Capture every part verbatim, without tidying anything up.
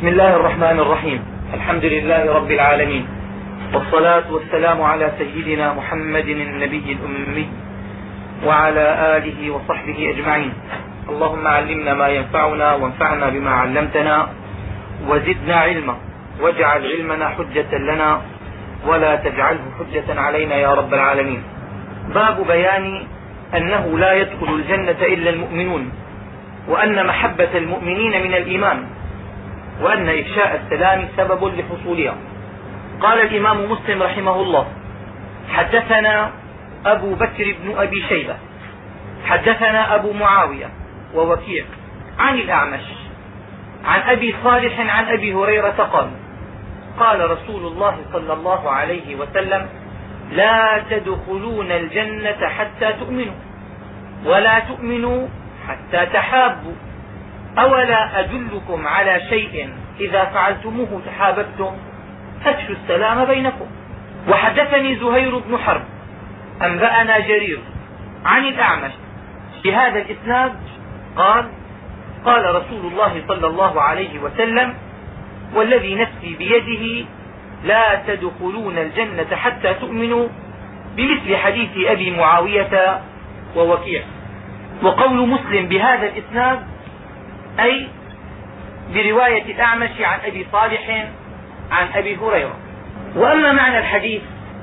بسم الله الرحمن الرحيم. الحمد لله رب العالمين، والصلاة والسلام على سيدنا محمد النبي الأمي وعلى آله وصحبه أجمعين. اللهم علمنا ما ينفعنا وانفعنا بما علمتنا وزدنا علما، واجعل علمنا حجة لنا ولا تجعله حجة علينا يا رب العالمين. باب بيان أنه لا يدخل الجنة إلا المؤمنون، وأن محبة المؤمنين من الإيمان، وأن إفشاء السلام سبب لحصولها. قال الإمام مسلم رحمه الله: حدثنا أبو بكر بن أبي شيبة حدثنا أبو معاوية ووكيع عن الأعمش عن أبي صالح عن أبي هريرة قال: قال رسول الله صلى الله عليه وسلم: لا تدخلون الجنة حتى تؤمنوا، ولا تؤمنوا حتى تحابوا، أولا أدلكم على شيء إذا فعلتموه تحاببتم، فافشوا السلام بينكم. وحدثني زهير بن حرب أنبأنا جرير عن الأعمش بهذا الإسناد قال: قال رسول الله صلى الله عليه وسلم: والذي نفسي بيده لا تدخلون الجنة حتى تؤمنوا، بمثل حديث أبي معاوية ووكيع. وقول مسلم بهذا الإسناد أي برواية الأعمش عن أبي صالح عن أبي هريرة. وأما معنى الحديث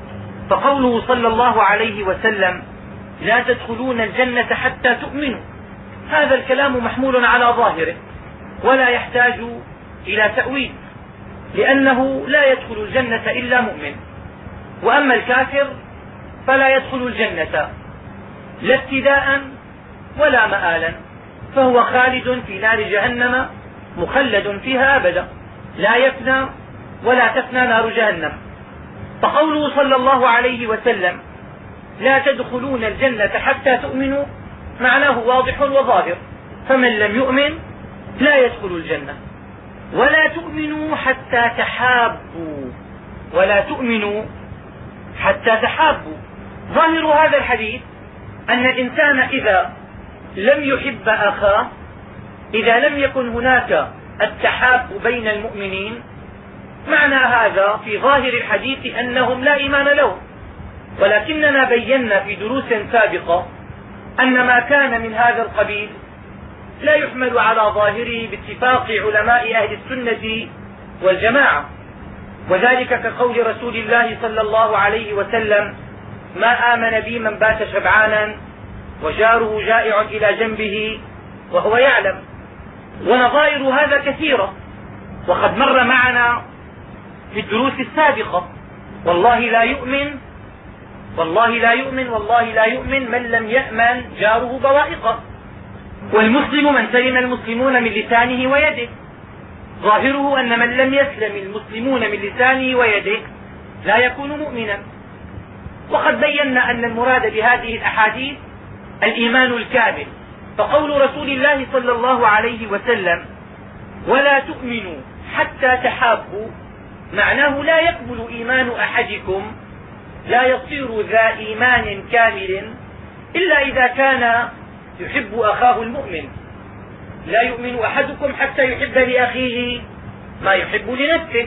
فقوله صلى الله عليه وسلم: لا تدخلون الجنة حتى تؤمنوا، هذا الكلام محمول على ظاهره ولا يحتاج إلى تأويل، لأنه لا يدخل الجنة إلا مؤمن، وأما الكافر فلا يدخل الجنة لا ابتداء ولا مآلا، فهو خالد في نار جهنم مخلد فيها أبدا، لا يفنى ولا تفنى نار جهنم. فقوله صلى الله عليه وسلم: لا تدخلون الجنة حتى تؤمنوا، معناه واضح وظاهر، فمن لم يؤمن لا يدخل الجنة. ولا تؤمنوا حتى تحابوا، ولا تؤمنوا حتى تحابوا. ظاهر هذا الحديث أن الإنسان إذا لم يحب أخاه، إذا لم يكن هناك التحاب بين المؤمنين، معنى هذا في ظاهر الحديث أنهم لا إيمان لهم. ولكننا بينا في دروس سابقة أن ما كان من هذا القبيل لا يحمل على ظاهره باتفاق علماء أهل السنة والجماعة، وذلك كقول رسول الله صلى الله عليه وسلم: ما آمن بي من بات شبعانا وجاره جائع إلى جنبه وهو يعلم. ونظائر هذا كثيرة، وقد مر معنا في الدروس السابقة: والله لا يؤمن والله لا يؤمن والله لا يؤمن من لم يأمن جاره بوائقه. والمسلم من سلم المسلمون من لسانه ويده، ظاهره أن من لم يسلم المسلمون من لسانه ويده لا يكون مؤمنا. وقد بينا أن المراد بهذه الأحاديث الإيمان الكامل. فقول رسول الله صلى الله عليه وسلم: ولا تؤمنوا حتى تحابوا، معناه لا يقبل إيمان أحدكم، لا يصير ذا إيمان كامل إلا إذا كان يحب أخاه المؤمن. لا يؤمن أحدكم حتى يحب لأخيه ما يحب لنفسه.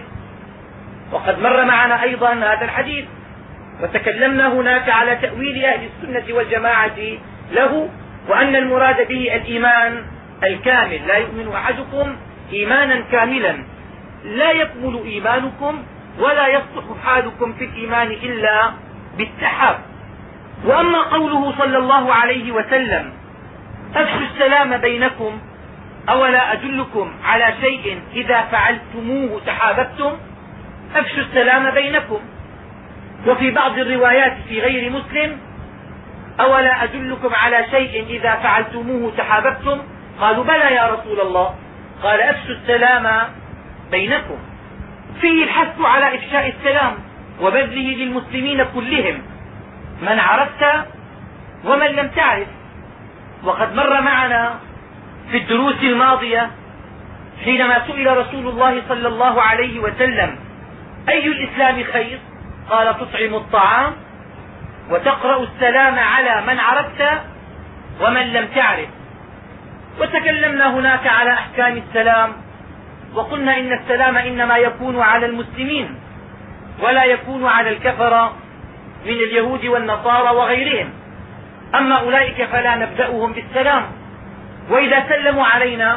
وقد مر معنا أيضا هذا الحديث، وتكلمنا هناك على تأويل أهل السنة والجماعة له، وأن المراد به الإيمان الكامل. لا يؤمن أحدكم إيمانا كاملا لا يكمل إيمانكم ولا يصلح حالكم في الإيمان إلا بالتحاب. وأما قوله صلى الله عليه وسلم: أفشوا السلام بينكم، أولا أدلكم على شيء إذا فعلتموه تحاببتم، أفشوا السلام بينكم. وفي بعض الروايات في غير مسلم: أولا أدلكم على شيء إذا فعلتموه تحاببتم، قالوا: بلى يا رسول الله. قال: أفشوا السلام بينكم. فيه الحث على إفشاء السلام وبذله للمسلمين كلهم، من عرفت ومن لم تعرف. وقد مر معنا في الدروس الماضية حينما سئل رسول الله صلى الله عليه وسلم: أي الإسلام خير؟ قال: تطعم الطعام وتقرأ السلام على من عرفت ومن لم تعرف. وتكلمنا هناك على أحكام السلام وقلنا إن السلام إنما يكون على المسلمين ولا يكون على الكفرة من اليهود والنصارى وغيرهم. أما أولئك فلا نبدأهم بالسلام، وإذا سلموا علينا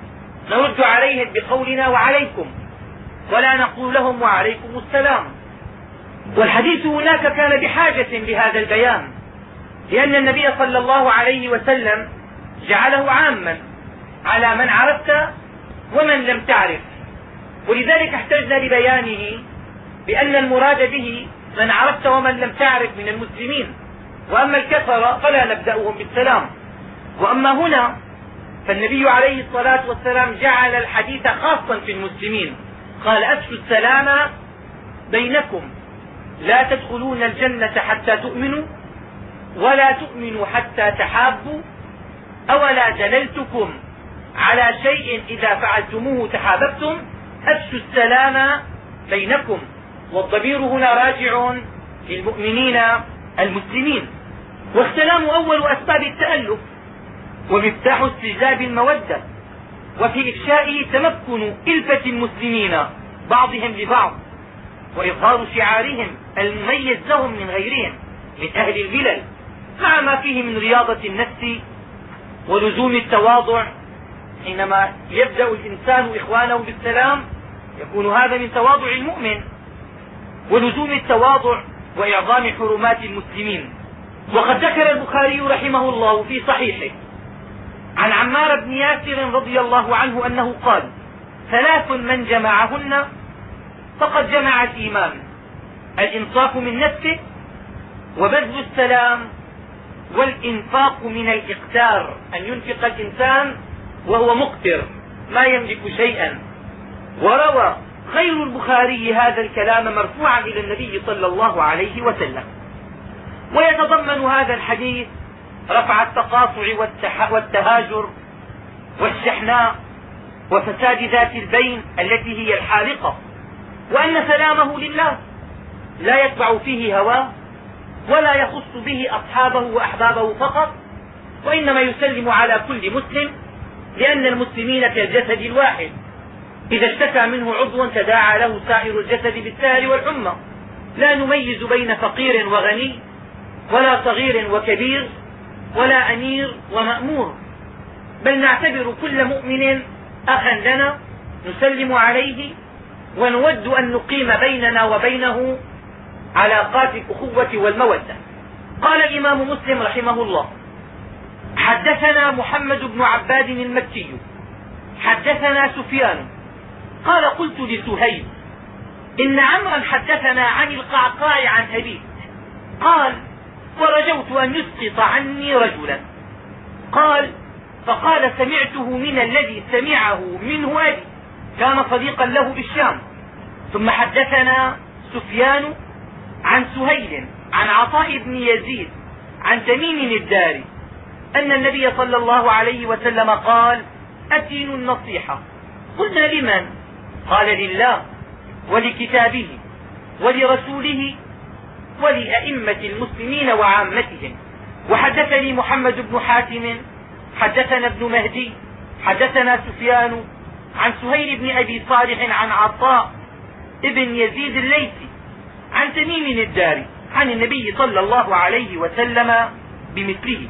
نرد عليهم بقولنا وعليكم، ولا نقول لهم وعليكم السلام. والحديث هناك كان بحاجة لهذا البيان، لأن النبي صلى الله عليه وسلم جعله عاما على من عرفت ومن لم تعرف، ولذلك احتجنا لبيانه بأن المراد به من عرفت ومن لم تعرف من المسلمين، وأما الكفر فلا نبدأهم بالسلام. وأما هنا فالنبي عليه الصلاة والسلام جعل الحديث خاصا في المسلمين، قال أفشوا السلام بينكم، لا تدخلون الجنة حتى تؤمنوا ولا تؤمنوا حتى تحابوا، أولا دللتكم على شيء إذا فعلتموه تحاببتم، أفشوا السلام بينكم. والضمير هنا راجع للمؤمنين المسلمين. والسلام أول أسباب التألف ومفتاح استجلاب المودة، وفي إفشائه تمكن ألفة المسلمين بعضهم لبعض، وإظهار شعارهم المميز لهم من غيرهم من أهل الملل، مع ما فيه من رياضة النفس ولزوم التواضع. حينما يبدأ الإنسان إخوانه بالسلام يكون هذا من تواضع المؤمن، ولزوم التواضع وإعظام حرمات المسلمين. وقد ذكر البخاري رحمه الله في صحيحه عن عمار بن ياسر رضي الله عنه أنه قال: ثلاث من جمعهن فقد جمع الإيمان: الإنصاف من نفسه، وبذل السلام، والإنفاق من الإقتار، أن ينفق الإنسان وهو مقتر ما يملك شيئا. وروى غير البخاري هذا الكلام مرفوعا إلى النبي صلى الله عليه وسلم. ويتضمن هذا الحديث رفع التقاطع والتهاجر والشحناء وفساد ذات البين التي هي الحالقة، وأن سلامه لله لا يتبع فيه هواه ولا يخص به أصحابه وأحبابه فقط، وإنما يسلم على كل مسلم، لأن المسلمين كالجسد الواحد، إذا اشتكى منه عضو تداعى له سائر الجسد بالسهر والحمى، لا نميز بين فقير وغني ولا صغير وكبير ولا أمير ومأمور، بل نعتبر كل مؤمن أخا لنا نسلم عليه، ونود أن نقيم بيننا وبينه علاقات الأخوة والمودة. قال الإمام مسلم رحمه الله: حدثنا محمد بن عباد المكي حدثنا سفيان قال: قلت لسهيل: إن عمرا حدثنا عن القعقاع عن أبيه، قال: ورجوت أن يسقط عني رجلا. قال: فقال: سمعته من الذي سمعه منه أبي، كان صديقا له بالشام. ثم حدثنا سفيان عن سهيل عن عطاء بن يزيد عن تميم الداري أن النبي صلى الله عليه وسلم قال: الدين النصيحة. قلنا: لمن؟ قال: لله ولكتابه ولرسوله ولأئمة المسلمين وعامتهم. وحدثني محمد بن حاتم حدثنا ابن مهدي حدثنا سفيان عن سهيل بن أبي صالح عن عطاء ابن يزيد الليثي عن تميم الداري عن النبي صلى الله عليه وسلم بمثله.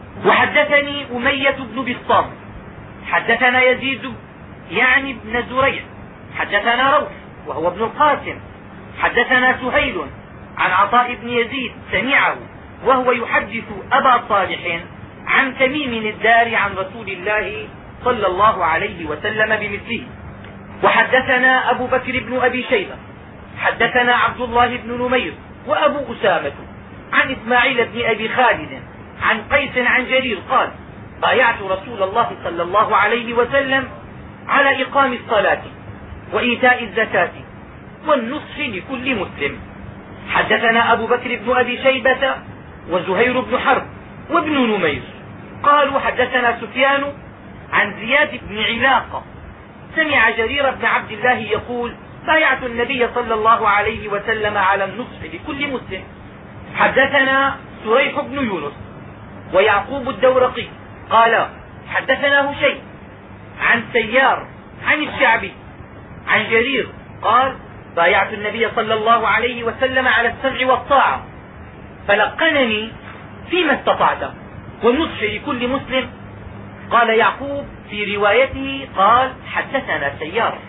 وحدثني أمية بن بسطام حدثنا يزيد يعني ابن زريع حدثنا روح وهو ابن القاسم حدثنا سهيل عن عطاء بن يزيد سمعه وهو يحدث أبا صالح عن تميم الداري عن رسول الله صلى الله عليه وسلم بمثله. وحدثنا أبو بكر بن أبي شيبة حدثنا عبد الله بن نمير وأبو أسامة عن إسماعيل بن أبي خالد عن قيس عن جرير قال: بايعت رسول الله صلى الله عليه وسلم على إقام الصلاة وإيتاء الزكاة والنصح لكل مسلم. حدثنا أبو بكر بن أبي شيبة وزهير بن حرب وابن نمير قالوا: حدثنا سفيان عن زياد بن علاقة سمع جرير بن عبد الله يقول: بايعت النبي صلى الله عليه وسلم على النصح لكل مسلم. حدثنا سريح بن يونس ويعقوب الدورقي قال: حدثنا هشيم عن سيار عن الشعبي عن جرير قال بايعت النبي صلى الله عليه وسلم على السمع والطاعة فلقنني فيما استطعت والنصح لكل مسلم. قال يعقوب في روايته قال حدثنا سيار.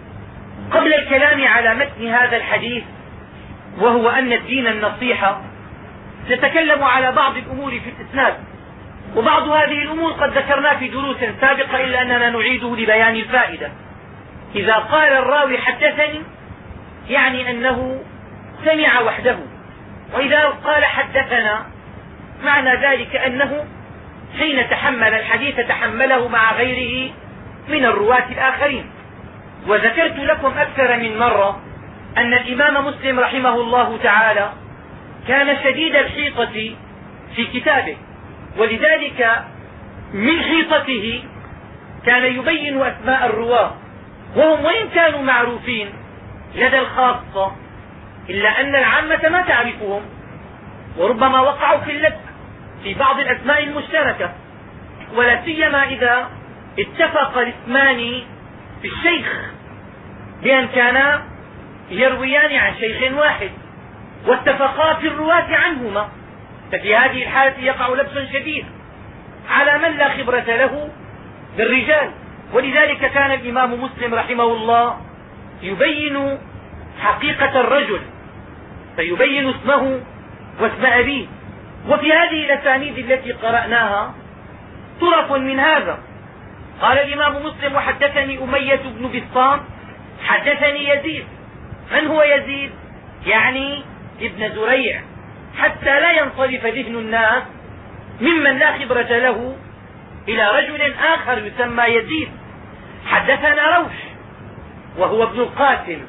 قبل الكلام على متن هذا الحديث وهو أن الدين النصيحة نتكلم على بعض الأمور في الإسناد، وبعض هذه الأمور قد ذكرنا في دروس سابقة إلا أننا نعيده لبيان الفائدة. إذا قال الراوي حدثني يعني أنه سمع وحده، وإذا قال حدثنا معنى ذلك أنه حين تحمل الحديث تحمله مع غيره من الرواة الآخرين. وذكرت لكم أكثر من مرة أن الإمام مسلم رحمه الله تعالى كان شديد الحيطة في كتابه، ولذلك من حيطته كان يبين أسماء الرواة، وهم وإن كانوا معروفين لدى الخاصة إلا أن العامة ما تعرفهم، وربما وقعوا في اللبس في بعض الأسماء المشتركة، ولا سيما إذا اتفق الاسمان في الشيخ بأن كانا يرويان عن شيخ واحد واتفقا في الرواة عنهما، ففي هذه الحالة يقع لبس شديد على من لا خبرة له بالرجال. ولذلك كان الإمام مسلم رحمه الله يبين حقيقة الرجل فيبين اسمه واسم أبيه. وفي هذه الأسانيد التي قرأناها طرف من هذا. قال الإمام مسلم وحدثني أمية بن بسطام حدثني يزيد. من هو يزيد؟ يعني ابن زريع، حتى لا ينصرف ذهن الناس ممن لا خبرة له إلى رجل آخر يسمى يزيد. حدثنا روش وهو ابن القاسم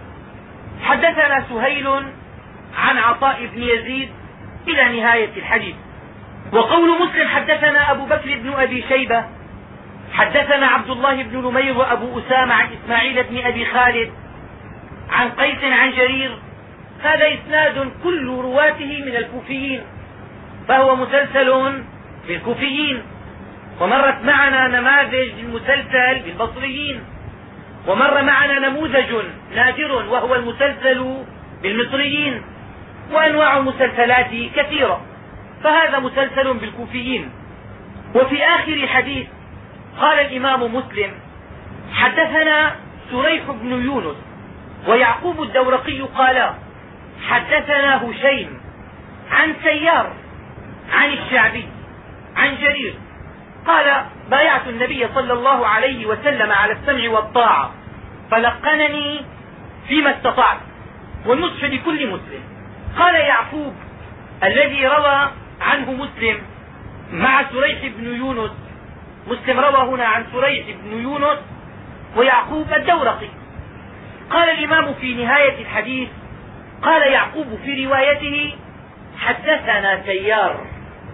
حدثنا سهيل عن عطاء بن يزيد إلى نهاية الحديث. وقول مسلم حدثنا أبو بكر بن أبي شيبة حدثنا عبد الله بن نمير وأبو أسامة عن إسماعيل بن أبي خالد عن قيس عن جرير، هذا إسناد كل رواته من الكوفيين، فهو مسلسل بالكوفيين. ومرت معنا نماذج المسلسل بالبصريين، ومر معنا نموذج نادر وهو المسلسل بالمصريين، وأنواع المسلسلات كثيرة، فهذا مسلسل بالكوفيين. وفي آخر الحديث قال الإمام مسلم حدثنا سريح بن يونس ويعقوب الدورقي قالا حدثنا هشيم عن سيار عن الشعبي عن جرير قال بايعت النبي صلى الله عليه وسلم على السمع والطاعة فلقنني فيما استطعت والنصح لكل مسلم. قال يعقوب الذي روى عنه مسلم مع سريح بن يونس، مسلم روى هنا عن سريح بن يونس ويعقوب الدورقي. قال الإمام في نهاية الحديث قال يعقوب في روايته حدثنا سيار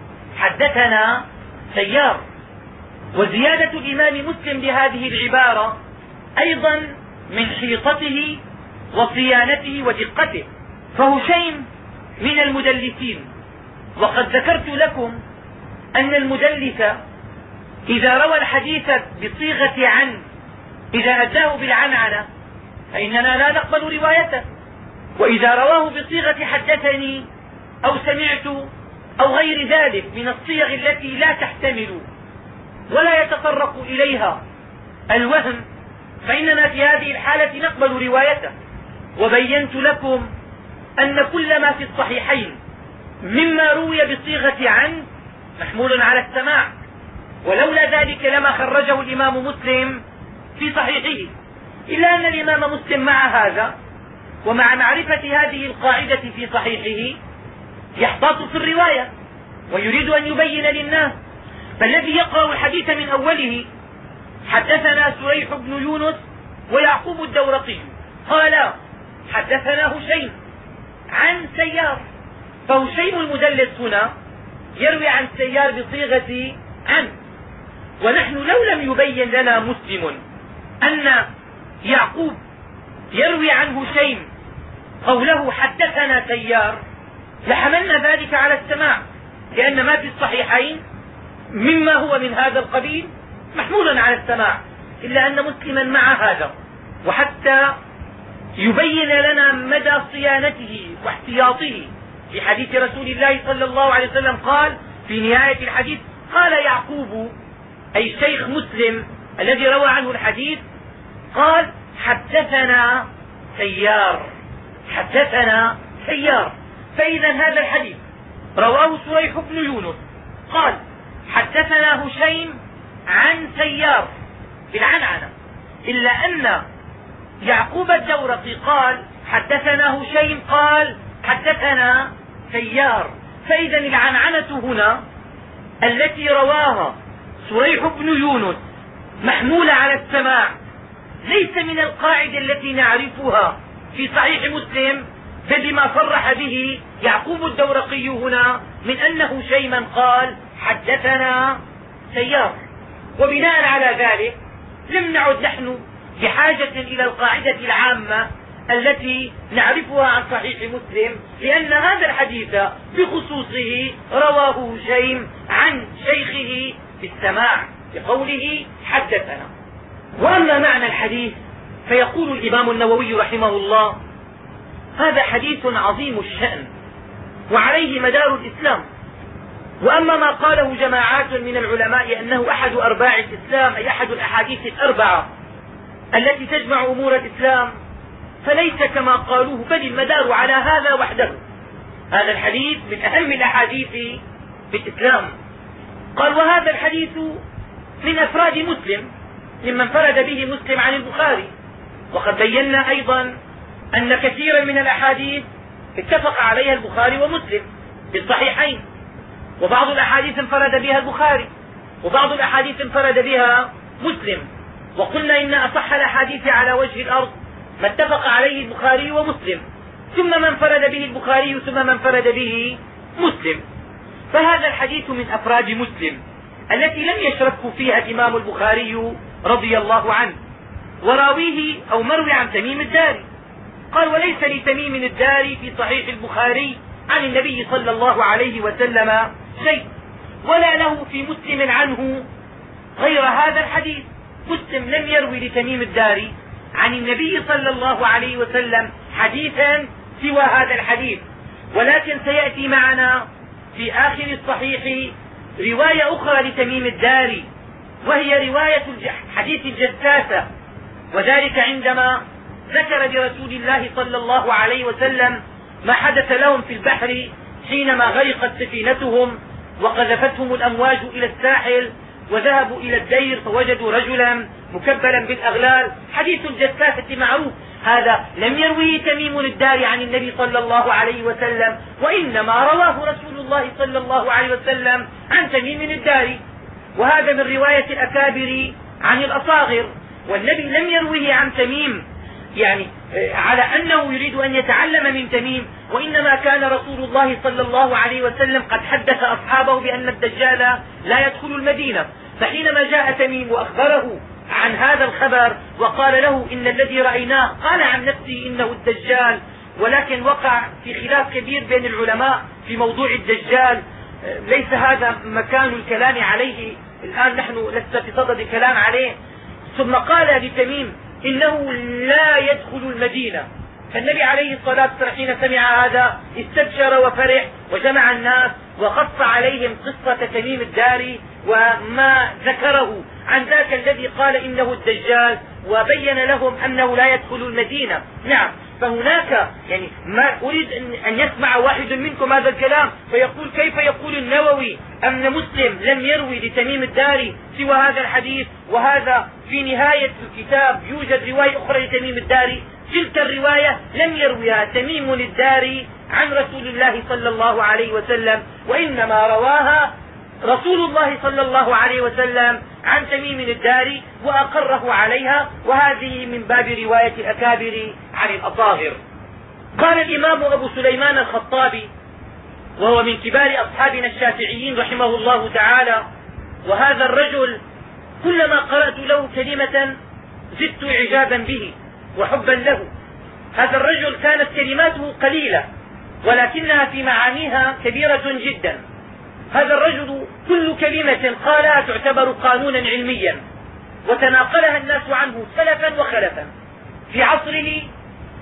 حدثنا سيار. وزيادة الإمام مسلم لهذه العبارة أيضا من حيطته وصيانته ودقته، فهشيم من المدلسين، وقد ذكرت لكم أن المدلس إذا روى الحديث بصيغة عن إذا أتاه بالعنعنة فإننا لا نقبل روايته، وإذا رواه بصيغة حدثني أو سمعت أو غير ذلك من الصيغ التي لا تحتمل ولا يتطرق إليها الوهم فإننا في هذه الحالة نقبل روايته. وبينت لكم أن كل ما في الصحيحين مما روي بصيغة عن محمول على السماع، ولولا ذلك لما خرجه الإمام مسلم في صحيحه، إلا أن الإمام مسلم مع هذا ومع معرفة هذه القاعدة في صحيحه يحتاط في الرواية ويريد أن يبين للناس. فالذي يقرأ الحديث من أوله حدثنا سريح بن يونس ويعقوب الدورقي قال حدثنا هشيم عن سيار، فهشيم المدلس هنا يروي عن سيار بصيغة عن. ونحن لو لم يبين لنا مسلم أن يعقوب يروي عن هشيم قوله حدثنا سيار لحملنا ذلك على السماع، لأن ما في الصحيحين مما هو من هذا القبيل محمول على السماع، إلا أن مسلما مع هذا. وحتى يبين لنا مدى صيانته واحتياطه. في حديث رسول الله صلى الله عليه وسلم قال في نهاية الحديث قال يعقوب أي شيخ مسلم الذي روى عنه الحديث قال حدثنا سيار، حدثنا سيار. فإذا هذا الحديث رواه سريح بن يونس قال حدثنا هشيم عن سيار بالعنعنة، إلا أن يعقوب الدورقي قال حدثنا هشيم قال حدثنا سيار. فإذا العنعنة هنا التي رواها سريح بن يونس محمولة على السماع، ليس من القاعدة التي نعرفها في صحيح مسلم، بل ما صرح به يعقوب الدورقي هنا من أن هشيما قال حدثنا سيار. وبناء على ذلك لم نعد نحن بحاجة إلى القاعدة العامة التي نعرفها عن صحيح مسلم، لأن هذا الحديث بخصوصه رواه هشيم عن شيخه بالسماع بقوله حدثنا. وأما معنى الحديث فيقول الإمام النووي رحمه الله هذا حديث عظيم الشأن وعليه مدار الإسلام. وأما ما قاله جماعات من العلماء أنه أحد أرباع الإسلام أي أحد الأحاديث الأربعة التي تجمع أمور الإسلام فليس كما قالوه، بل المدار على هذا وحده. هذا الحديث من أهم الأحاديث في الإسلام. قال وهذا الحديث من أفراد مسلم ممن فرد به مسلم عن البخاري. وقد بينا أيضا أن كثيرا من الأحاديث اتفق عليها البخاري ومسلم في الصحيحين، وبعض الأحاديث انفرد بها البخاري وبعض الأحاديث انفرد بها مسلم. وقلنا إن أصح الأحاديث على وجه الأرض ما اتفق عليه البخاري ومسلم، ثم من فرد به البخاري ثم من فرد به مسلم. فهذا الحديث من أفراد مسلم التي لم يشرك فيها الإمام البخاري رضي الله عنه. وراويه أو مروي عن تميم الداري قال وليس لتميم الداري في صحيح البخاري عن النبي صلى الله عليه وسلم شيء، ولا له في مسلم عنه غير هذا الحديث. مسلم لم يروي لتميم الداري عن النبي صلى الله عليه وسلم حديثا سوى هذا الحديث. ولكن سيأتي معنا في آخر الصحيح رواية أخرى لتميم الداري، وهي رواية حديث الجساسة، وذلك عندما ذكر برسول الله صلى الله عليه وسلم ما حدث لهم في البحر حينما غرقت سفينتهم وقذفتهم الأمواج إلى الساحل وذهبوا إلى الدير فوجدوا رجلا مكبلا بالأغلال. حديث الجساسة معروف، هذا لم يرويه تميم الداري عن النبي صلى الله عليه وسلم، وإنما رواه رسول الله صلى الله عليه وسلم عن تميم الداري. وهذا من رواية الأكابر عن الأصاغر، والنبي لم يرويه عن تميم يعني على أنه يريد أن يتعلم من تميم، وإنما كان رسول الله صلى الله عليه وسلم قد حدث أصحابه بأن الدجال لا يدخل المدينة. فحينما جاء تميم وأخبره عن هذا الخبر وقال له إن الذي رأيناه قال عن نفسه إنه الدجال، ولكن وقع في خلاف كبير بين العلماء في موضوع الدجال، ليس هذا مكان الكلام عليه الآن، نحن لسه في صدد الكلام عليه. ثم قال لتميم إنه لا يدخل المدينة. فالنبي عليه الصلاة والسلام حين سمع هذا استبشر وفرح وجمع الناس وقص عليهم قصة تميم الداري وما ذكره عن ذاك الذي قال إنه الدجال، وبين لهم أنه لا يدخل المدينة. نعم، فهناك يعني ما أريد أن يسمع واحد منكم هذا الكلام فيقول كيف يقول النووي أن مسلم لم يروي لتميم الداري سوى هذا الحديث، وهذا في نهاية الكتاب يوجد رواية أخرى لتميم الداري. تلك الرواية لم يرويها تميم الداري عن رسول الله صلى الله عليه وسلم، وإنما رواها رسول الله صلى الله عليه وسلم عن تميم الداري وأقره عليها، وهذه من باب رواية الأكابر عن الأصاغر. قال الإمام أبو سليمان الخطابي وهو من كبار أصحابنا الشافعيين رحمه الله تعالى: وهذا الرجل كلما قرأت له كلمة زدت إعجابا به وحبا له. هذا الرجل كانت كلماته قليلة ولكنها في معانيها كبيرة جدا. هذا الرجل كل كلمة قالها تعتبر قانونا علميا، وتناقلها الناس عنه سلفا وخلفا في عصره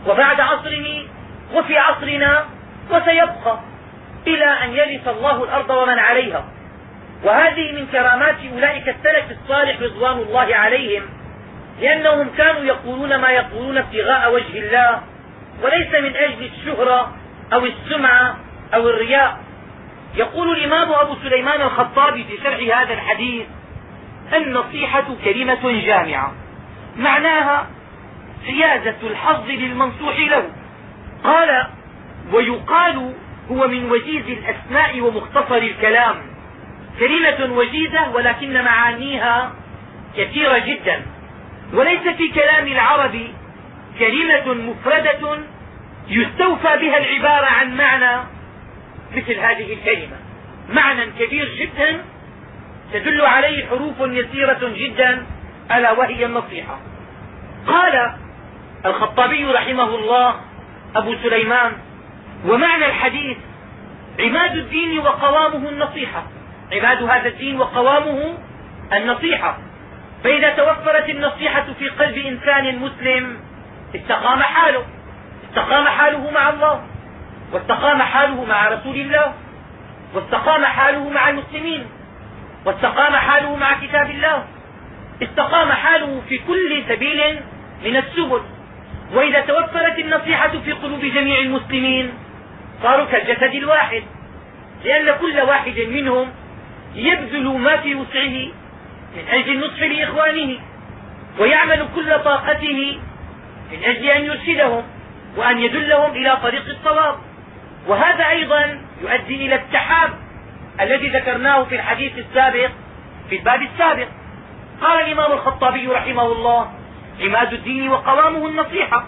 وبعد عصره وفي عصرنا وسيبقى إلى أن يرث الله الأرض ومن عليها. وهذه من كرامات أولئك السلف الصالح رضوان الله عليهم، لأنهم كانوا يقولون ما يقولون ابتغاء وجه الله وليس من أجل الشهرة أو السمعة أو الرياء. يقول الإمام أبو سليمان الخطابي في شرح هذا الحديث: النصيحة كلمة جامعة معناها حيازة الحظ للمنصوح له. قال: ويقال هو من وجيز الأسماء ومختصر الكلام، كلمة وجيزة ولكن معانيها كثيرة جدا، وليس في كلام العرب كلمة مفردة يستوفى بها العبارة عن معنى مثل هذه الكلمة، معنى كبير جدا تدل عليه حروف يسيرة جدا ألا وهي النصيحة. قال الخطابي رحمه الله أبو سليمان: ومعنى الحديث عماد الدين وقوامه النصيحة. عماد هذا الدين وقوامه النصيحة، فإذا توفرت النصيحة في قلب إنسان مسلم استقام حاله، استقام حاله مع الله، واستقام حاله مع رسول الله، واستقام حاله مع المسلمين، واستقام حاله مع كتاب الله، استقام حاله في كل سبيل من السبل. وإذا توفرت النصيحة في قلوب جميع المسلمين صاروا كالجسد الواحد، لأن كل واحد منهم يبذل ما في وسعه من أجل النصح لإخوانه، ويعمل كل طاقته من أجل أن يرشدهم وأن يدلهم إلى طريق الصواب. وهذا أيضا يؤدي إلى التحاب الذي ذكرناه في الحديث السابق في الباب السابق. قال الإمام الخطابي رحمه الله: عماد الدين وقوامه النصيحة،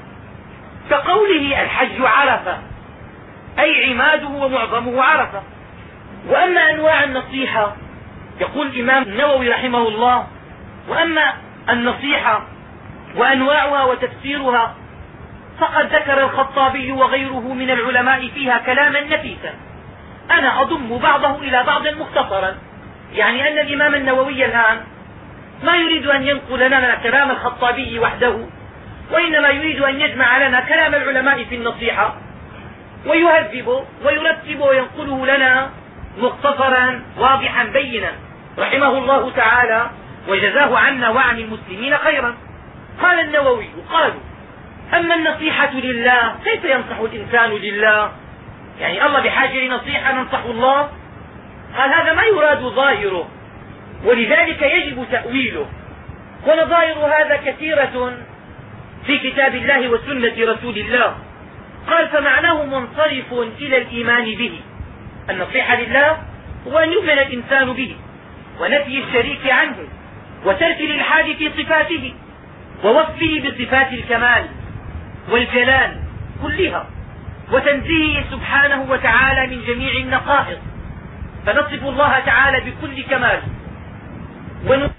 كقوله الحج عرفة، أي عماده ومعظمه عرفة. وأما أنواع النصيحة، يقول الإمام النووي رحمه الله: وأما النصيحة وأنواعها وتفسيرها فقد ذكر الخطابي وغيره من العلماء فيها كلاما نفيسا، أنا أضم بعضه إلى بعض مختصرا. يعني أن الإمام النووي الآن ما يريد أن ينقل لنا كلام الخطابي وحده، وإنما يريد أن يجمع لنا كلام العلماء في النصيحة ويهذبه ويرتبه وينقله لنا مختصرا واضحا بينا رحمه الله تعالى وجزاه عنا وعن المسلمين خيرا. قال النووي: قالوا: أما النصيحة لله، كيف ينصح الإنسان لله؟ يعني الله بحاجة لنصيحة ننصح الله؟ قال: هذا ما يراد ظاهره، ولذلك يجب تأويله، ونظائر هذا كثيرة في كتاب الله وسنة رسول الله. قال: فمعناه منصرف إلى الإيمان به. النصيحة لله هو أن يؤمن الإنسان به، ونفي الشريك عنه، وترك الإلحاد في صفاته، ووصفه بصفات الكمال والجلال كلها، وتنزيهه سبحانه وتعالى من جميع النقائص، فنصف الله تعالى بكل كمال، ونقوم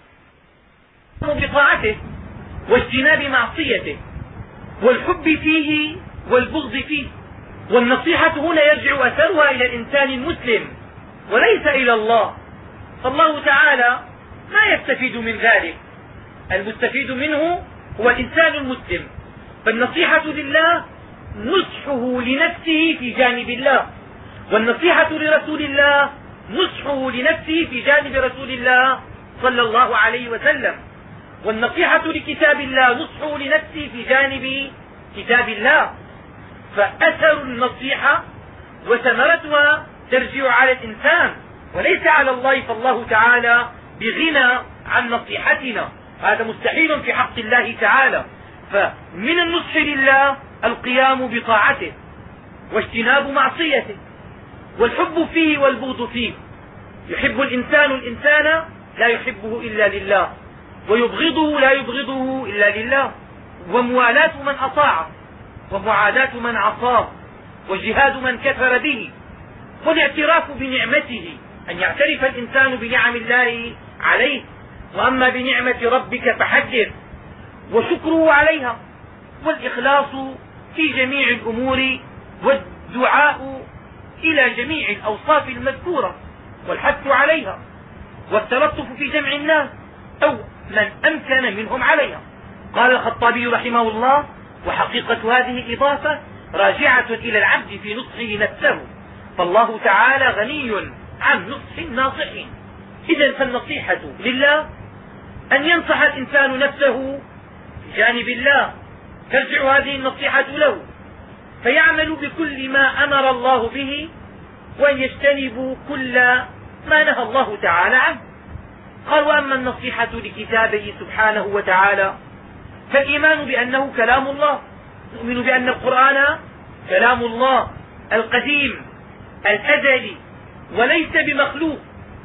بطاعته واجتناب معصيته، والحب فيه والبغض فيه. والنصيحة هنا يرجع أثرها إلى الإنسان المسلم وليس إلى الله، فالله تعالى ما يستفيد من ذلك، المستفيد منه هو الإنسان المسلم. فالنصيحة لله نصحه لنفسه في جانب الله، والنصيحة لرسول الله نصحه لنفسه في جانب رسول الله صلى الله عليه وسلم، والنصيحة لكتاب الله نصحه لنفسه في جانب كتاب الله. فأثر النصيحة وثمرتها ترجع على الإنسان وليس على الله، فالله تعالى بغنى عن نصيحتنا، هذا مستحيل في حق الله تعالى. فمن النصح لله القيام بطاعته واجتناب معصيته، والحب فيه والبغض فيه. يحب الإنسان الإنسان لا يحبه إلا لله، ويبغضه لا يبغضه إلا لله، وموالاة من أطاعه، ومعاداة من عصاه، وجهاد من كفر به، والاعتراف بنعمته، أن يعترف الإنسان بنعم الله عليه، وأما بنعمة ربك فحدث، وشكره عليها، والإخلاص في جميع الأمور، والدعاء إلى جميع الأوصاف المذكورة والحث عليها، والتلطف في جمع الناس أو من أمكن منهم عليها. قال الخطابي رحمه الله: وحقيقة هذه الإضافة راجعة إلى العبد في نصحه نفسه، فالله تعالى غني عن نصح الناصحين. إذا فالنصيحة لله أن ينصح الإنسان نفسه بجانب الله، ترجع هذه النصيحة له، فيعمل بكل ما أمر الله به، وأن يجتنب كل ما نهى الله تعالى عنه. قال: وأما النصيحة لكتابه سبحانه وتعالى فالإيمان بأنه كلام الله، نؤمن بأن القرآن كلام الله القديم الأزلي وليس بمخلوق،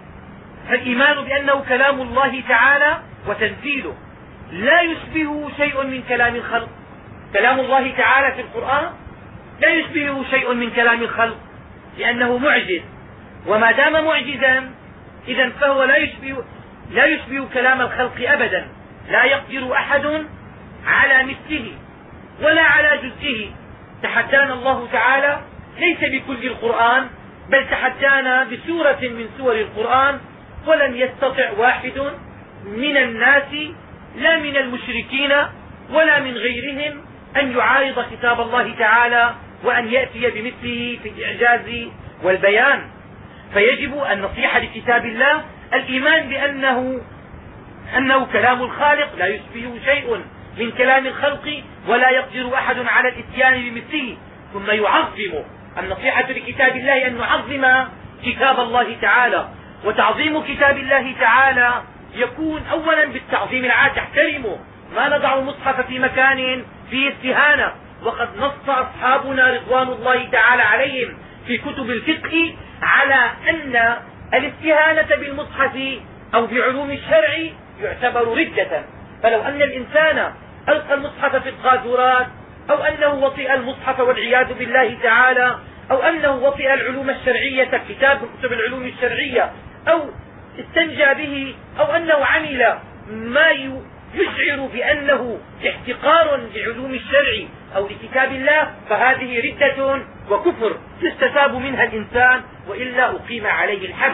فالإيمان بأنه كلام الله تعالى وتنزيله لا يشبه شيء من كلام الخلق. كلام الله تعالى في القرآن لا يشبهه شيء من كلام الخلق، لأنه معجز، وما دام معجزا إذا فهو لا يشبه, لا يشبه كلام الخلق أبدا. لا يقدر أحد على مثله ولا على جزئه. تحدانا الله تعالى ليس بكل القرآن، بل تحدانا بسورة من سور القرآن، ولن يستطع واحد من الناس لا من المشركين ولا من غيرهم أن يعارض كتاب الله تعالى وأن يأتي بمثله في الإعجاز والبيان. فيجب النصيحة لكتاب الله الإيمان بأنه أنه كلام الخالق لا يشبه شيء من كلام الخلق، ولا يقدر أحد على الاتيان بمثله. ثم يعظم النصيحة لكتاب الله أن نعظم كتاب الله تعالى، وتعظيم كتاب الله تعالى يكون أولا بالتعظيم العام، تحترمه. ما نضع المصحف في مكان فيه استهانة، وقد نص أصحابنا رضوان الله تعالى عليهم في كتب الفقه على أن الاستهانة بالمصحف أو بعلوم الشرع يعتبر ردة. فلو أن الإنسان ألقى المصحف في القاذورات، أو أنه وطئ المصحف والعياذ بالله تعالى، أو أنه وطئ العلوم الشرعية كتاب من كتب العلوم الشرعية، أو استنجى به، أو أنه عمل ما يشعر بأنه احتقار لعلوم الشرع أو لكتاب الله، فهذه ردة وكفر يستتاب منها الإنسان، وإلا أقيم عليه الحد.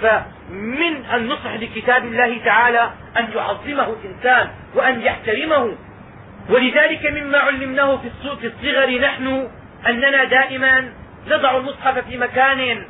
فمن النصح لكتاب الله تعالى أن يعظمه الإنسان وأن يحترمه. ولذلك مما علمناه في الصغر نحن أننا دائما نضع المصحف في مكان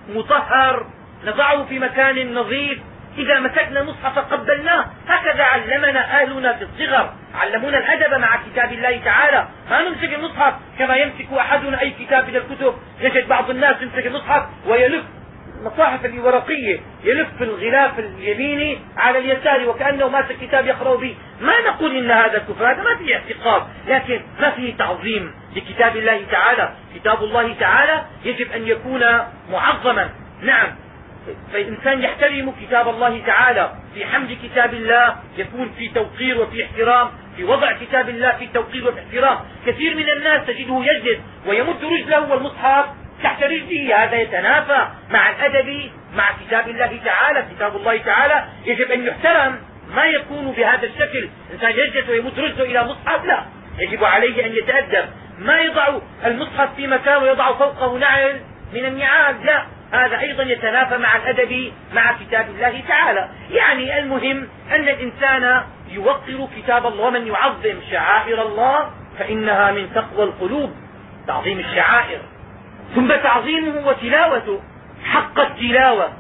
مطهر، نضعه في مكان نظيف. إذا مسكنا المصحف قبلناه، هكذا علمنا أهلنا في الصغر، علمونا الأدب مع كتاب الله تعالى. ما نمسك المصحف كما يمسك أحدنا أي كتاب من الكتب. يجد بعض الناس يمسك المصحف ويلف المصاحف الورقية، يلف الغلاف اليميني على اليسار وكأنه ماسك كتاب يقرأ به. ما نقول إن هذا كفر، هذا ما فيه احتقار، لكن ما فيه تعظيم لكتاب الله تعالى. كتاب الله تعالى يجب أن يكون معظما. نعم، فالإنسان يحترم كتاب الله تعالى. في حمد كتاب الله يكون في توقير وفي احترام، في وضع كتاب الله في توقير وفي احترام. كثير من الناس تجده يجلس ويمد رجله والمصحف تحت رجله، هذا يتنافى مع الأدب مع كتاب الله تعالى. كتاب الله تعالى يجب أن يحترم. ما يكون بهذا الشكل، إنسان يجلس ويمد رجله إلى مصحف، لا، يجب عليه أن يتأدب. ما يضع المصحف في مكان ويضع فوقه نعل من النعال، لا، هذا أيضا يتنافى مع الأدب مع كتاب الله تعالى. يعني المهم أن الإنسان يوقر كتاب الله. ومن يعظم شعائر الله فإنها من تقوى القلوب، تعظيم الشعائر. ثم تعظيمه وتلاوته حق التلاوة،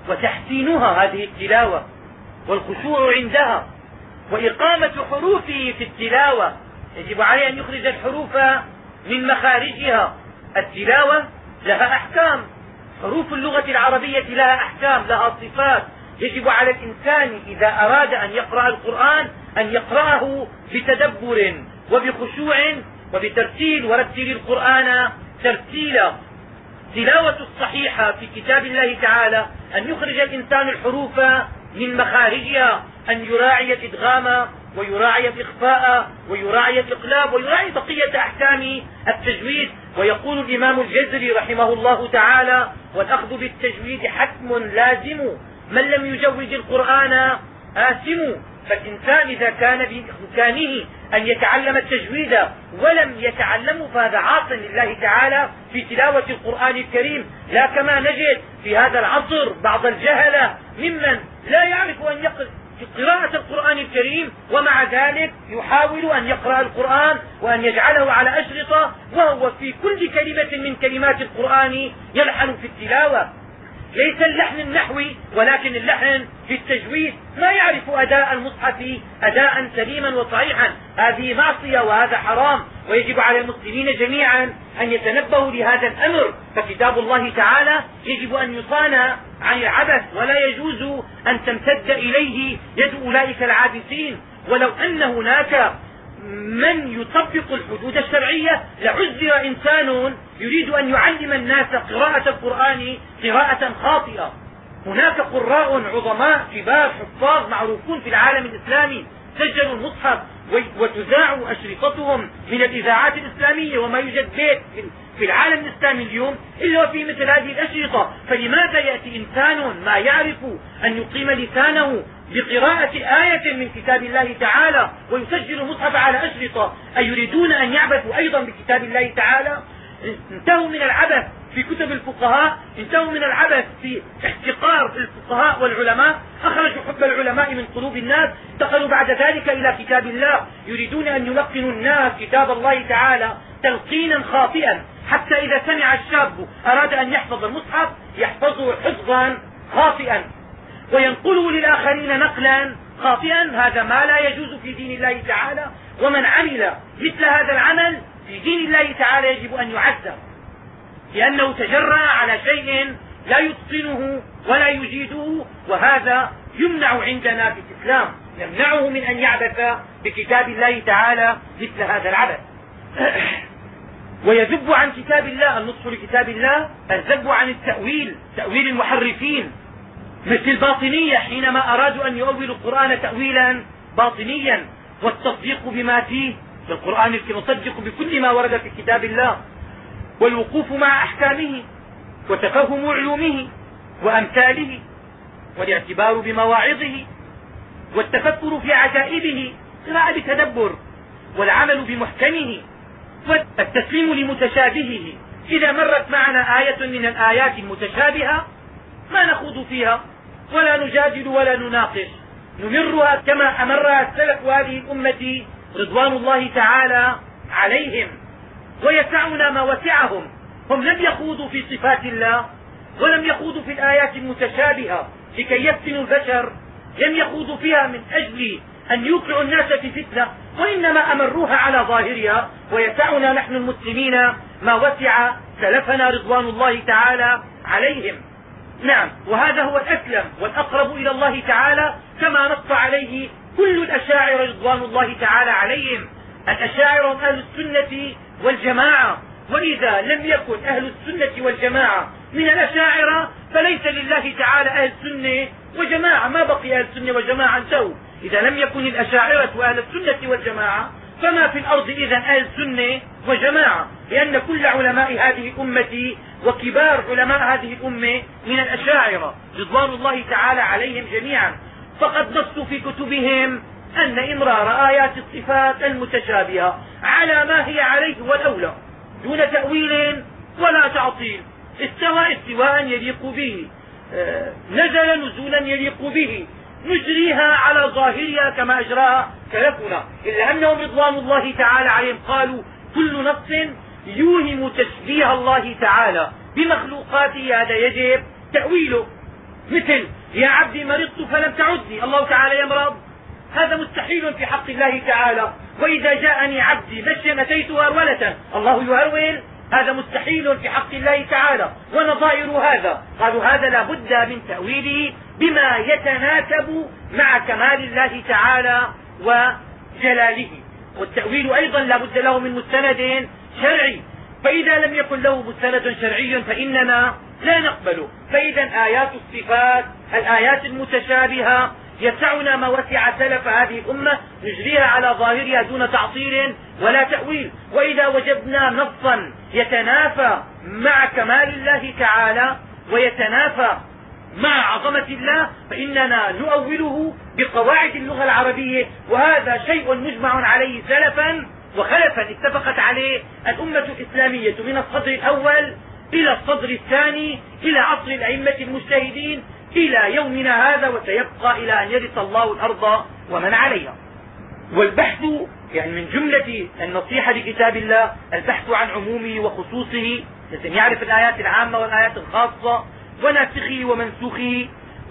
وتحسينها هذه التلاوة، والخشوع عندها، وإقامة حروفه في التلاوة. يجب عليه أن يخرج الحروف من مخارجها. التلاوة لها أحكام، حروف اللغة العربية لها أحكام، لها صفات. يجب على الإنسان إذا أراد أن يقرأ القرآن أن يقرأه بتدبر وبخشوع وبترتيل، ورتل القرآن ترتيلا. تلاوة الصحيحة في كتاب الله تعالى أن يخرج الإنسان الحروف من مخارجها، أن يراعي الإدغام ويراعي الإخفاء ويراعي الإقلاب ويراعي بقية أحكام التجويد. ويقول الإمام الجزري رحمه الله تعالى: والأخذ بالتجويد حتم لازم، من لم يجوز القرآن آثم. فالإنسان إذا كان بإمكانه أن يتعلم التجويد ولم يتعلمه فهذا عاص لله تعالى في تلاوة القرآن الكريم. لا كما نجد في هذا العصر بعض الجهلة ممن لا يعرف أن في قراءة القرآن الكريم، ومع ذلك يحاول أن يقرأ القرآن وأن يجعله على أشرطة، وهو في كل كلمة من كلمات القرآن يلحن في التلاوة. ليس اللحن النحوي ولكن اللحن في التجويد، ما يعرف أداء المصحف أداء سليما وصحيحا. هذه معصية وهذا حرام، ويجب على المسلمين جميعا أن يتنبهوا لهذا الأمر. فكتاب الله تعالى يجب أن يصان عن العبث، ولا يجوز أن تمتد إليه يد أولئك العابثين. ولو أن هناك من يطبق الحدود الشرعية لعذر إنسان يريد أن يعلم الناس قراءة القرآن قراءة خاطئة. هناك قراء عظماء كبار حفاظ معروفون في العالم الإسلامي سجلوا المصحف وتذاع أشرطتهم من الإذاعات الإسلامية، وما يوجد بيت في العالم الإسلامي اليوم إلا في مثل هذه الأشرطة. فلماذا يأتي إنسان ما يعرف أن يقيم لسانه بقراءة آية من كتاب الله تعالى ويسجل المصحف على أشرطة؟ أيريدون أن يعبثوا أيضا بكتاب الله تعالى؟ انتهوا من العبث في كتب الفقهاء، انتهوا من العبث في احتقار الفقهاء والعلماء، أخرجوا حب العلماء من قلوب الناس، انتقلوا بعد ذلك إلى كتاب الله. يريدون أن يلقنوا الناس كتاب الله تعالى تلقينا خاطئا، حتى إذا سمع الشاب أراد أن يحفظ المصحف يحفظه حفظا خاطئا وينقله للآخرين نقلا خاطئا. هذا ما لا يجوز في دين الله تعالى، ومن عمل مثل هذا العمل في دين الله تعالى يجب أن يعذب، لأنه تجرأ على شيء لا يتقنه ولا يجيده، وهذا يمنع عندنا في الإسلام، نمنعه من أن يعبث بكتاب الله تعالى مثل هذا العبث. ويذب عن كتاب الله، النصح لكتاب الله الذب عن التأويل، تأويل المحرفين مثل الباطنية حينما أرادوا أن يؤولوا القرآن تأويلا باطنيا، والتصديق بما فيه في القرآن المصدق بكل ما ورد في كتاب الله، والوقوف مع أحكامه وتفهم علومه وأمثاله، والاعتبار بمواعظه والتفكر في عجائبه، قراءة بتدبر، والعمل بمحكمه والتسليم لمتشابهه. إذا مرت معنا آية من الآيات المتشابهة ما نخوض فيها ولا نجادل ولا نناقش، نمرها كما أمرها السلف هذه الأمة رضوان الله تعالى عليهم، ويسعنا ما وسعهم. هم لم يخوضوا في صفات الله ولم يخوضوا في الآيات المتشابهة لكي يفتنوا البشر، لم يخوضوا فيها من أجل أن يوقعوا الناس في فتنة، وإنما أمروها على ظاهرها. ويسعنا نحن المسلمين ما وسع سلفنا رضوان الله تعالى عليهم. نعم، وهذا هو الأسلم والأقرب إلى الله تعالى، كما نص عليه كل الأشاعرة رضوان الله تعالى عليهم. الأشاعرة هم أهل السنة والجماعة، وإذا لم يكن أهل السنة والجماعة من الأشاعرة فليس لله تعالى أهل السنة وجماعة، ما بقي أهل السنة والجماعة انتهوا. إذا لم يكن الأشاعرة أهل السنة والجماعة فما في الأرض إذن أهل السنة وجماعة، لأن كل علماء هذه الأمة وكبار علماء هذه الأمة من الأشاعرة رضوان الله تعالى عليهم جميعا. فقد نصوا في كتبهم أن إمرار آيات الصفات المتشابهة على ما هي عليه والأولى دون تأويل ولا تعطيل، استوى استواء يليق به، نزل نزولا يليق به، نجريها على ظاهرها كما أجراها سلفنا، إلا أنهم رضوان الله تعالى عليهم قالوا كل نص يوهم تشبيه الله تعالى بمخلوقاته هذا يجب تأويله. مثل يا عبدي مرضت فلم تعدني، الله تعالى يمرض؟ هذا مستحيل في حق الله تعالى. وإذا جاءني عبدي مشيا أتيته هرولة، الله يهرول؟ هذا مستحيل في حق الله تعالى. ونظائر هذا قالوا هذا لا بد من تأويله بما يتناسب مع كمال الله تعالى وجلاله. والتأويل أيضا لا بد له من مستند شرعي، فإذا لم يكن له مستند شرعي فإننا لا نقبله. فإذا آيات الصفات الآيات المتشابهة يسعنا ما وسع سلف هذه الأمة، نجريها على ظاهرها دون تعطيل ولا تأويل. وإذا وجدنا نصا يتنافى مع كمال الله تعالى ويتنافى مع عظمة الله فإننا نؤوله بقواعد اللغة العربية، وهذا شيء مجمع عليه سلفا وخلفا، اتفقت عليه الأمة الإسلامية من الصدر الأول إلى الصدر الثاني إلى عصر الأئمة المجتهدين إلى يومنا هذا، وسيبقى إلى أن يرث الله الأرض ومن عليها. والبحث يعني من جملة النصيحة لكتاب الله البحث عن عمومه وخصوصه، لازم يعرف الآيات العامة والآيات الخاصة وناسخه ومنسوخه.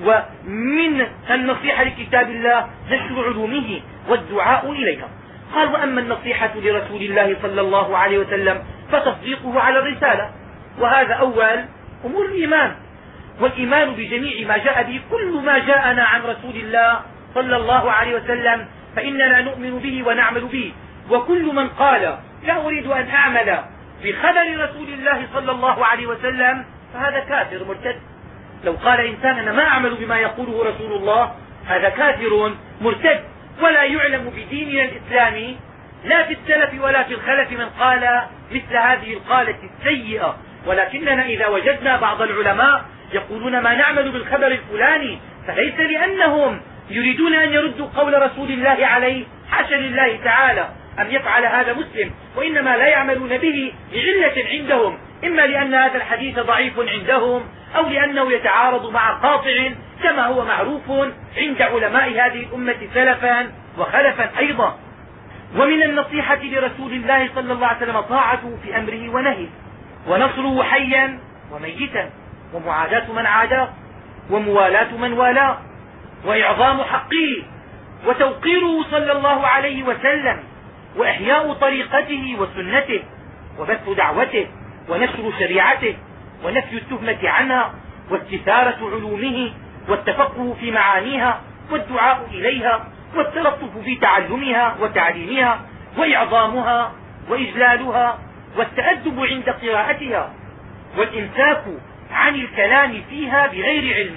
ومن النصيحة لكتاب الله نشر علومه والدعاء إليها. قال: وأما النصيحة لرسول الله صلى الله عليه وسلم فتصديقه على الرسالة، وهذا أول أمور الإيمان، والإيمان بجميع ما جاء به. كل ما جاءنا عن رسول الله صلى الله عليه وسلم فإننا نؤمن به ونعمل به. وكل من قال: لا أريد أن أعمل بخبر رسول الله صلى الله عليه وسلم فهذا كافر مرتد. لو قال إنسان: أنا ما أعمل بما يقوله رسول الله، هذا كافر مرتد. ولا يعلم بديننا الإسلامي لا في السلف ولا في الخلف من قال مثل هذه القالة السيئة. ولكننا إذا وجدنا بعض العلماء يقولون ما نعمل بالخبر الفلاني، فليس لأنهم يريدون أن يردوا قول رسول الله عليه، حاشا لله تعالى أن يفعل هذا مسلم، وإنما لا يعملون به لعلة عندهم، إما لأن هذا الحديث ضعيف عندهم، أو لأنه يتعارض مع قاطع كما هو معروف عند علماء هذه الأمة سلفا وخلفا أيضا. ومن النصيحة لرسول الله صلى الله عليه وسلم طاعته في أمره ونهيه، ونصره حيا وميتا، ومعاداة من عاداه، وموالاة من والاه، وإعظام حقه، وتوقيره صلى الله عليه وسلم، وإحياء طريقته وسنته، وبث دعوته، ونشر شريعته، ونفي التهمة عنها، واستثارة علومه، والتفقه في معانيها، والدعاء إليها، والتلطف في تعلمها وتعليمها، وإعظامها وإجلالها، والتأدب عند قراءتها، والإمساك عن الكلام فيها بغير علم،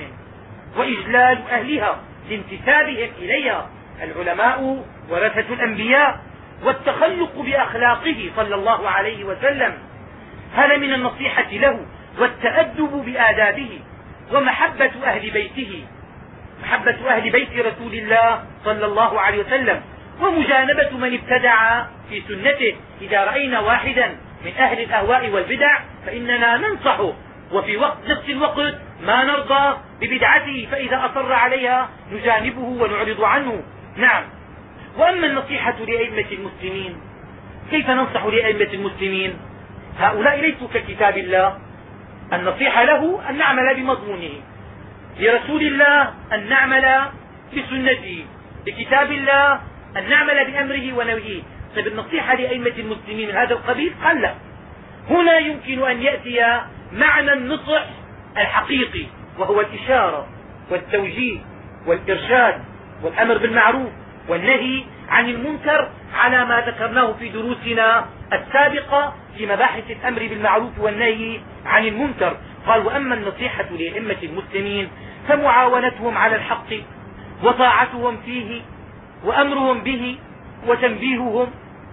وإجلال أهلها لانتسابهم إليها. العلماء ورثة الأنبياء، والتخلق بأخلاقه صلى الله عليه وسلم، هذا من النصيحة له. والتأدب بآدابه، ومحبة أهل بيته، محبة أهل بيت رسول الله صلى الله عليه وسلم، ومجانبة من ابتدع في سنته. إذا رأينا واحدا من أهل الأهواء والبدع فإننا ننصحه، وفي وقت نفس الوقت ما نرضى ببدعته، فإذا أصر عليها نجانبه ونعرض عنه. نعم. وأما النصيحة لأئمة المسلمين، كيف ننصح لأئمة المسلمين؟ هؤلاء ليسوا ككتاب الله. النصيحة له أن نعمل بمضمونه، لرسول الله أن نعمل بسنته، لكتاب الله أن نعمل بأمره ونهيه. طيب النصيحة لأئمة المسلمين من هذا القبيل؟ قال لا. هنا يمكن أن يأتي معنى النصح الحقيقي، وهو الإشارة والتوجيه والإرشاد والأمر بالمعروف والنهي عن المنكر، على ما ذكرناه في دروسنا السابقة في مباحث الأمر بالمعروف والنهي عن المنكر. قال: وأما النصيحة لأئمة المسلمين فمعاونتهم على الحق، وطاعتهم فيه، وأمرهم به، وتنبيههم،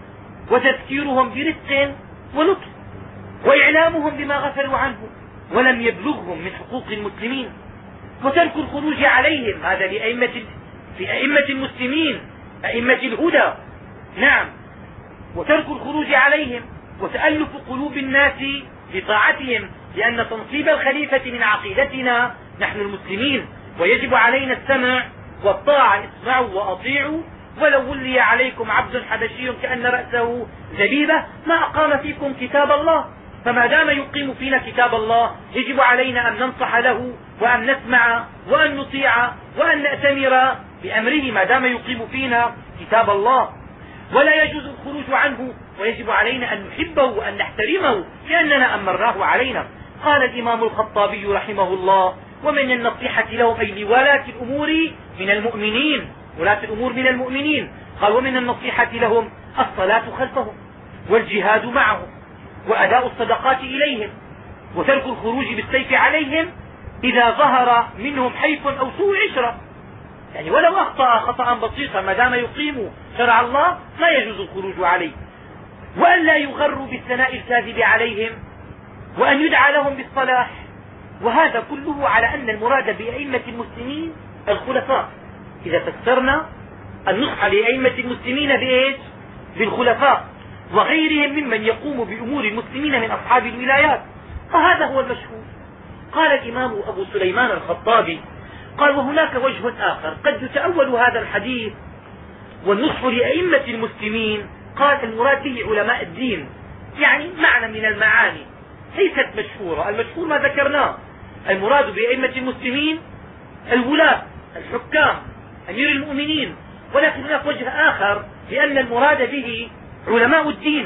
وتذكيرهم برفق ولطف، وإعلامهم بما غفلوا عنه ولم يبلغهم من حقوق المسلمين، وترك الخروج عليهم. هذا لأئمة في أئمة المسلمين، أئمة الهدى. نعم. وترك الخروج عليهم، وتألف قلوب الناس بطاعتهم، لأن تنصيب الخليفة من عقيدتنا نحن المسلمين، ويجب علينا السمع والطاعة. اسمعوا وأطيعوا ولو ولي عليكم عبد حبشي كأن رأسه زبيبة ما أقام فيكم كتاب الله. فما دام يقيم فينا كتاب الله يجب علينا أن ننصح له، وأن نسمع، وأن نطيع، وأن نأتمر بأمره ما دام يقيم فينا كتاب الله. ولا يجوز الخروج عنه، ويجب علينا أن نحبه وأن نحترمه لأننا أمرناه علينا. قال الإمام الخطابي رحمه الله: ومن النصيحة لهم أي لولاة الأمور من المؤمنين، ولاة الأمور من المؤمنين. قال: ومن النصيحة لهم الصلاة خلفهم، والجهاد معهم، وأداء الصدقات إليهم، وترك الخروج بالسيف عليهم إذا ظهر منهم حيف أو سوء عشرة. يعني ولو أخطأ خطأ بسيطا ما دام يقيم شرع الله لا يجوز الخروج عليه. وأن لا يغروا بالثناء الكاذب عليهم، وأن يدعى لهم بالصلاح. وهذا كله على أن المراد بأئمة المسلمين الخلفاء. إذا فسرنا النصح لأئمة المسلمين بإيش؟ بالخلفاء وغيرهم ممن يقوم بأمور المسلمين من أصحاب الولايات، فهذا هو المشهور. قال الإمام أبو سليمان الخطابي قال وهناك وجه آخر قد يتأول هذا الحديث والنصح لأئمة المسلمين. قال المراد به علماء الدين، يعني معنى من المعاني ليست مشهورة. المشهور ما ذكرناه، المراد بأئمة المسلمين الولاة الحكام أمير المؤمنين، ولكن هناك وجه آخر لأن المراد به علماء الدين،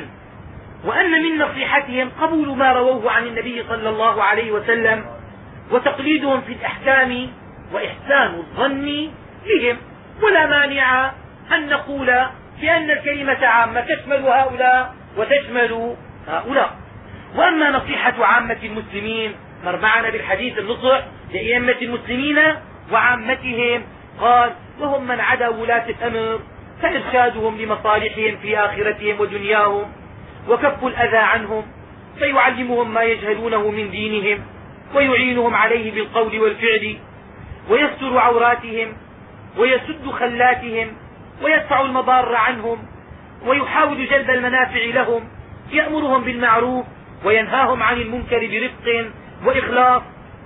وأن من نصيحتهم قبول ما رووه عن النبي صلى الله عليه وسلم وتقليدهم في الأحكام وإحسان الظن بهم. ولا مانع أن نقول بأن الكلمة عامة تشمل هؤلاء وتشمل هؤلاء. وأما نصيحة عامة المسلمين مربعنا بالحديث النصح لأئمة المسلمين وعامتهم، قال وهم من عدا ولاة الأمر فإرشادهم لمصالحهم في آخرتهم ودنياهم وكف الأذى عنهم، فيعلمهم ما يجهلونه من دينهم ويعينهم عليه بالقول والفعل، ويستر عوراتهم ويسد خلاتهم ويدفع المضار عنهم ويحاول جلب المنافع لهم، يأمرهم بالمعروف وينهاهم عن المنكر برفق وإخلاص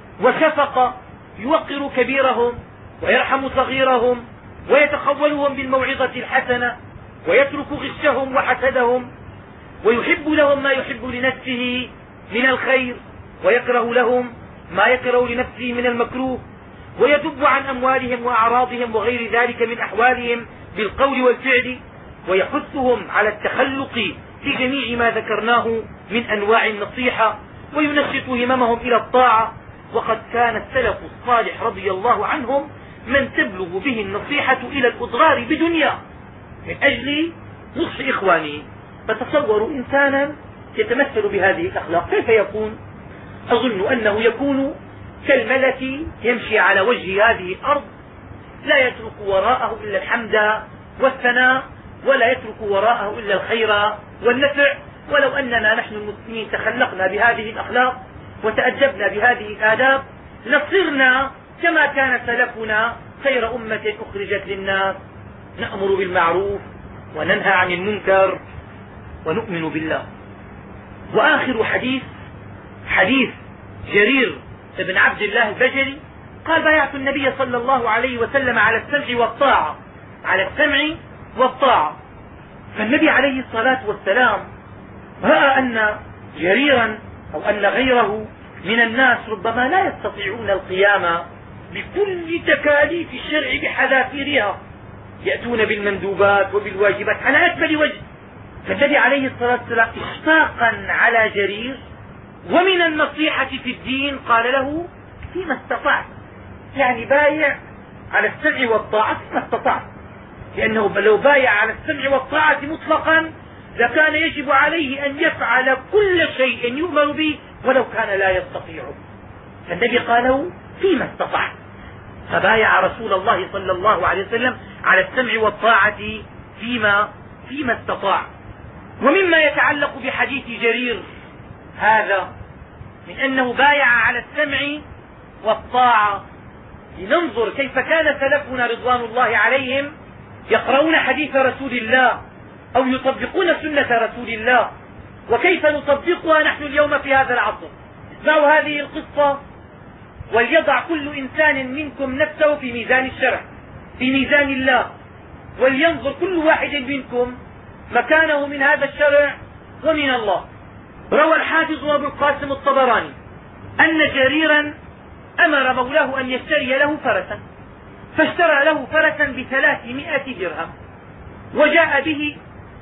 وشفقة، يوقر كبيرهم ويرحم صغيرهم ويتخولهم بالموعظة الحسنة ويترك غشهم وحسدهم، ويحب لهم ما يحب لنفسه من الخير ويكره لهم ما يكره لنفسه من المكروه، ويذب عن أموالهم وأعراضهم وغير ذلك من أحوالهم بالقول والفعل، ويحثهم على التخلق في جميع ما ذكرناه من أنواع النصيحة، وينشط هممهم إلى الطاعة. وقد كان السلف الصالح رضي الله عنهم من تبلغ به النصيحة إلى الأضرار بدنيا من أجل نصح إخوانه. فتصوروا إنسانا يتمثل بهذه الأخلاق كيف يكون؟ أظن أنه يكون كالملك يمشي على وجه هذه الأرض لا يترك وراءه إلا الحمد والثناء، ولا يترك وراءه إلا الخير والنفع. ولو أننا نحن المسلمين تخلقنا بهذه الأخلاق وتأدبنا بهذه الآداب لصرنا كما كان سلفنا خير أمة أخرجت للناس، نأمر بالمعروف وننهى عن المنكر ونؤمن بالله. وآخر حديث حديث جرير بن عبد الله البجلي قال بايعت النبي صلى الله عليه وسلم على السمع والطاعة على السمع والطاعة. فالنبي عليه الصلاة والسلام رأى أن جريرا أو أن غيره من الناس ربما لا يستطيعون القيام بكل تكاليف الشرع بحذافيرها، يأتون بالمندوبات وبالواجبات على أكمل وجه. فالنبي عليه الصلاة والسلام اشفاقا على جرير ومن النصيحة في الدين قال له فيما استطعت، يعني بايع على السمع والطاعة فيما استطعت، لأنه لو بايع على السمع والطاعة مطلقا لكان يجب عليه أن يفعل كل شيء يؤمر به ولو كان لا يستطيعه. فالنبي قال له فيما استطعت، فبايع رسول الله صلى الله عليه وسلم على السمع والطاعة فيما فيما استطاع. ومما يتعلق بحديث جرير هذا من أنه بايع على السمع والطاعة، لننظر كيف كان سلفنا رضوان الله عليهم يقرؤون حديث رسول الله أو يطبقون سنة رسول الله، وكيف نطبقها نحن اليوم في هذا العصر. اسمعوا هذه القصة، وليضع كل إنسان منكم نفسه في ميزان الشرع في ميزان الله، ولينظر كل واحد منكم مكانه من هذا الشرع ومن الله. روى الحافظ أبو القاسم الطبراني أن جريرا أمر مولاه أن يشتري له فرسا، فاشترى له فرسا بثلاثمائة درهم، وجاء به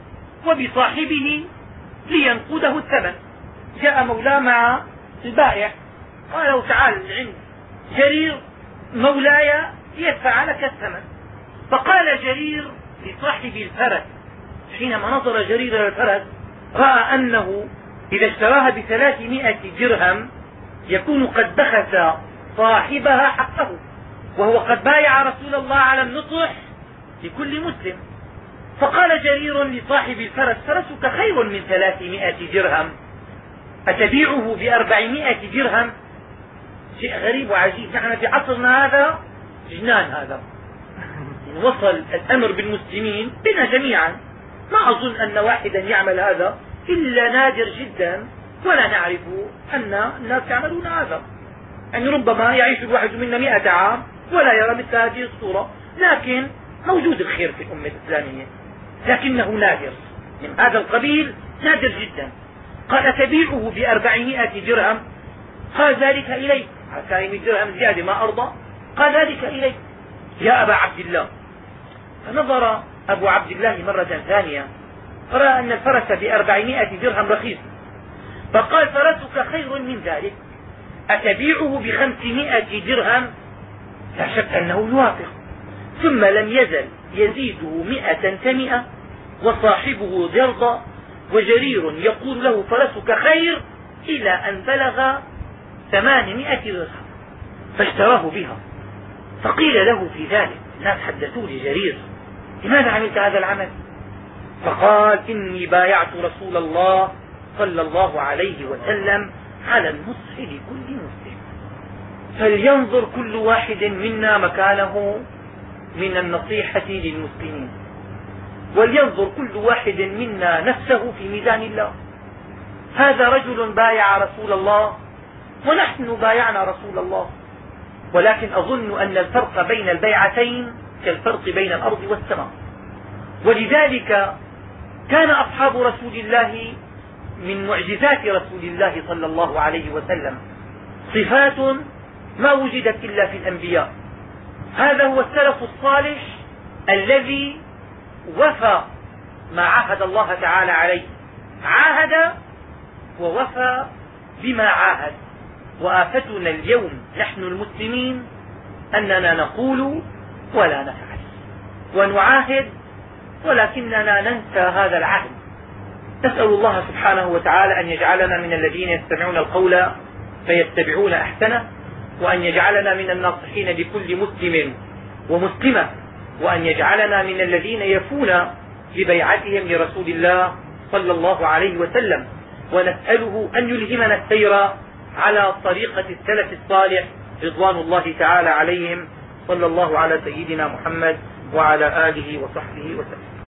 وبصاحبه لينقده الثمن. جاء مولاه مع البائع قال له تعال عند جرير مولاي يدفع لك الثمن. فقال جرير لصاحب الفرس حينما نظر جرير الى الفرس رأى أنه إذا اشتراها بثلاثمائة درهم يكون قد بخس صاحبها حقه، وهو قد بايع رسول الله على النصح لكل مسلم. فقال جرير لصاحب الفرس فرسك خير من ثلاثمائة درهم، أتبيعه بأربعمائة درهم؟ شيء غريب وعجيب، نحن في عصرنا هذا جنان. هذا وصل الأمر بالمسلمين بنا جميعا، ما أظن أن واحدا يعمل هذا إلا نادر جدا، ولا نعرف أن الناس يعملون هذا. يعني ربما يعيش الواحد منا مئة عام ولا يرى مثل هذه الصورة، لكن موجود الخير في الأمة الإسلامية، لكنه نادر، من هذا القبيل نادر جدا. قال أتبيعه بأربعمائة درهم؟ قال ذلك إليك، على درهم زيادة ما أرضى. قال ذلك إليك يا أبا عبد الله. فنظر أبو عبد الله مرة ثانية فرأى أن الفرس بأربعمائة درهم رخيص، فقال فرسك خير من ذلك، أتبيعه بخمسمائة درهم؟ لا شك أنه يوافق. ثم لم يزل يزيده مئة فمئة، وصاحبه يرضى، وجرير يقول له فرسك خير، إلى أن بلغ ثمانمائة درهم فاشتراه بها. فقيل له في ذلك، الناس حدثوا لجرير لماذا عملت هذا العمل؟ فقال إني بايعت رسول الله صلى الله عليه وسلم على النصح لكل مسلم، فلينظر كل واحد منا مكانه من النصيحة للمسلمين، ولينظر كل واحد منا نفسه في ميزان الله. هذا رجل بايع رسول الله ونحن بايعنا رسول الله، ولكن أظن أن الفرق بين البيعتين كالفرق بين الأرض والسماء. ولذلك كان أصحاب رسول الله من معجزات رسول الله صلى الله عليه وسلم صفات ما وجدت إلا في الأنبياء. هذا هو السلف الصالح الذي وفى ما عاهد الله تعالى عليه، عاهد ووفى بما عاهد. وآفتنا اليوم نحن المسلمين أننا نقول ولا نفعل، ونعاهد ولكننا ننسى هذا العهد. نسأل الله سبحانه وتعالى أن يجعلنا من الذين يستمعون القول فيتبعون أحسنه، وأن يجعلنا من الناصحين لكل مسلم ومسلمة، وأن يجعلنا من الذين يفون ببيعتهم لرسول الله صلى الله عليه وسلم، ونسأله أن يلهمنا السير على طريقة السلف الصالح رضوان الله تعالى عليهم. صلى الله على سيدنا محمد وعلى آله وصحبه وسلم.